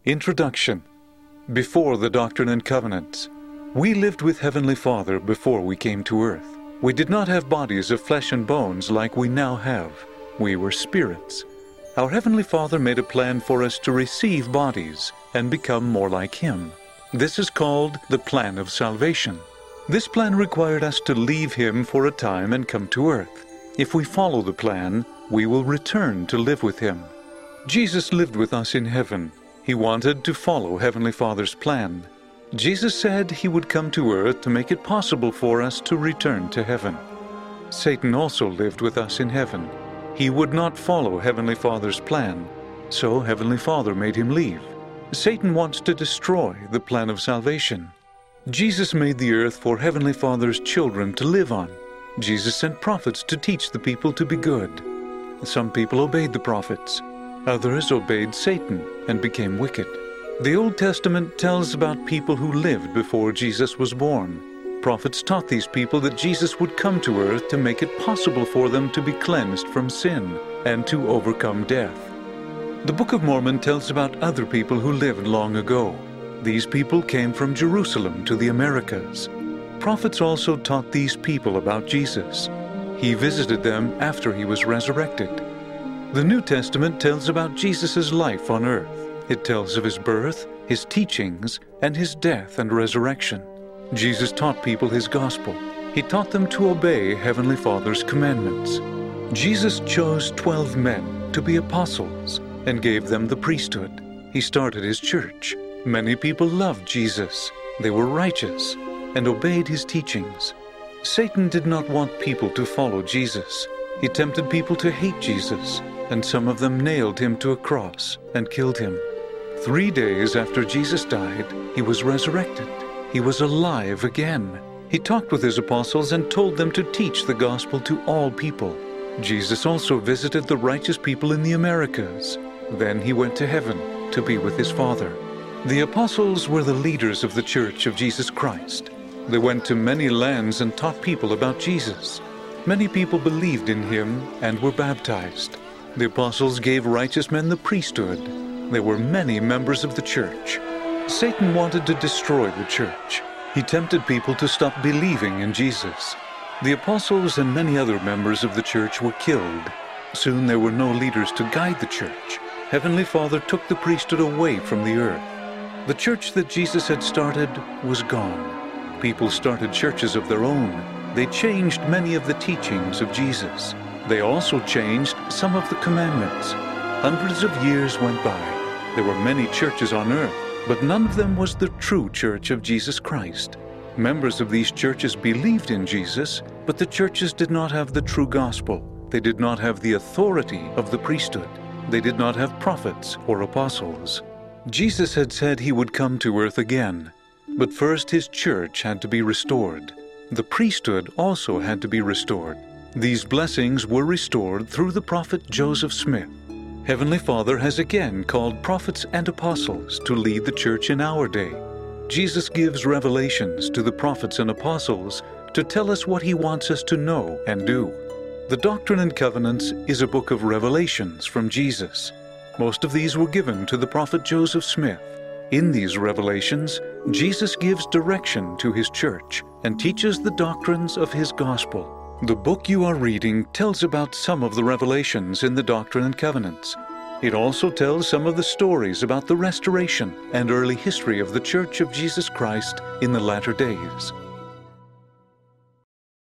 Introduction. Before the Doctrine and Covenants, we lived with Heavenly Father before we came to earth. We did not have bodies of flesh and bones like we now have. We were spirits. Our Heavenly Father made a plan for us to receive bodies and become more like Him. This is called the plan of salvation. This plan required us to leave Him for a time and come to earth. If we follow the plan, we will return to live with Him. Jesus lived with us in heaven. He wanted to follow Heavenly Father's plan. Jesus said He would come to earth to make it possible for us to return to heaven. Satan also lived with us in heaven. He would not follow Heavenly Father's plan, so Heavenly Father made him leave. Satan wants to destroy the plan of salvation. Jesus made the earth for Heavenly Father's children to live on. Jesus sent prophets to teach the people to be good. Some people obeyed the prophets. Others obeyed Satan and became wicked. The Old Testament tells about people who lived before Jesus was born. Prophets taught these people that Jesus would come to earth to make it possible for them to be cleansed from sin and to overcome death. The Book of Mormon tells about other people who lived long ago. These people came from Jerusalem to the Americas. Prophets also taught these people about Jesus. He visited them after He was resurrected. The New Testament tells about Jesus' life on earth. It tells of His birth, His teachings, and His death and resurrection. Jesus taught people His gospel. He taught them to obey Heavenly Father's commandments. Jesus chose 12 men to be apostles and gave them the priesthood. He started His church. Many people loved Jesus. They were righteous and obeyed His teachings. Satan did not want people to follow Jesus. He tempted people to hate Jesus, and some of them nailed Him to a cross and killed Him. 3 days after Jesus died, He was resurrected. He was alive again. He talked with His apostles and told them to teach the gospel to all people. Jesus also visited the righteous people in the Americas. Then He went to heaven to be with His Father. The apostles were the leaders of the Church of Jesus Christ. They went to many lands and taught people about Jesus. Many people believed in Him and were baptized. The apostles gave righteous men the priesthood. There were many members of the church. Satan wanted to destroy the church. He tempted people to stop believing in Jesus. The apostles and many other members of the church were killed. Soon there were no leaders to guide the church. Heavenly Father took the priesthood away from the earth. The church that Jesus had started was gone. People started churches of their own. They changed many of the teachings of Jesus. They also changed some of the commandments. Hundreds of years went by. There were many churches on earth, but none of them was the true church of Jesus Christ. Members of these churches believed in Jesus, but the churches did not have the true gospel. They did not have the authority of the priesthood. They did not have prophets or apostles. Jesus had said He would come to earth again, but first His church had to be restored. The priesthood also had to be restored. These blessings were restored through the prophet Joseph Smith. Heavenly Father has again called prophets and apostles to lead the church in our day. Jesus gives revelations to the prophets and apostles to tell us what He wants us to know and do. The Doctrine and Covenants is a book of revelations from Jesus. Most of these were given to the prophet Joseph Smith. In these revelations, Jesus gives direction to His church and teaches the doctrines of His gospel. The book you are reading tells about some of the revelations in the Doctrine and Covenants. It also tells some of the stories about the restoration and early history of the Church of Jesus Christ in the latter days.